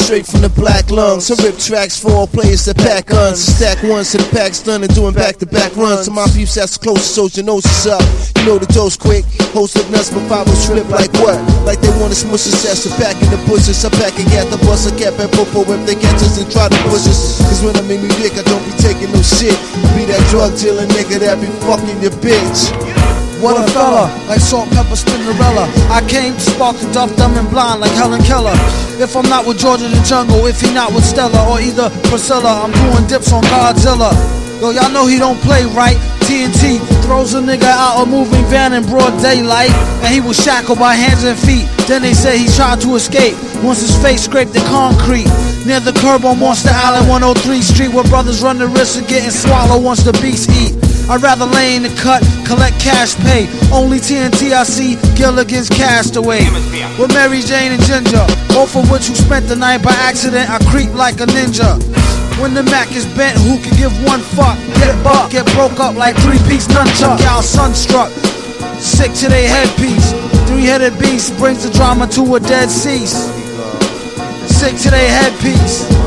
straight from the black lungs. I rip tracks for all players that pack guns. Stack ones to the pack's done and doing back-to-back runs. To my peeps that's close, so you know what's up. You know the dose quick. Host up nuts, but 5 slip like what? Like they wanna smush us ass. So back in the bushes, I pack and get the bus. I cap and popo if they catch us and try to push us. Cause when I'm in New York, I don't be taking no shit. Be that drug dealer nigga that be fucking your bitch. What a fella, like Salt Pepper Spinderella. I came to spark the duff, dumb and blind like Helen Keller. If I'm not with Georgia the Jungle, if he not with Stella or either Priscilla, I'm doing dips on Godzilla. Yo, y'all know he don't play right. TNT throws a nigga out a moving van in broad daylight, and he was shackled by hands and feet. Then they say he tried to escape once his face scraped the concrete near the curb on Monster Island, 103 Street, where brothers run the risk of getting swallowed once the beast eat. I'd rather lay in the cut, collect cash pay. Only TNT I see, Gilligan's Castaway. With Mary Jane and Ginger, both of which who spent the night by accident. I creep like a ninja. When the Mac is bent, who can give one fuck? Get buck, get broke up like 3-piece nunchuck. Y'all sunstruck, sick to their headpiece. 3-headed beast brings the drama to a dead cease. Sick to their headpiece.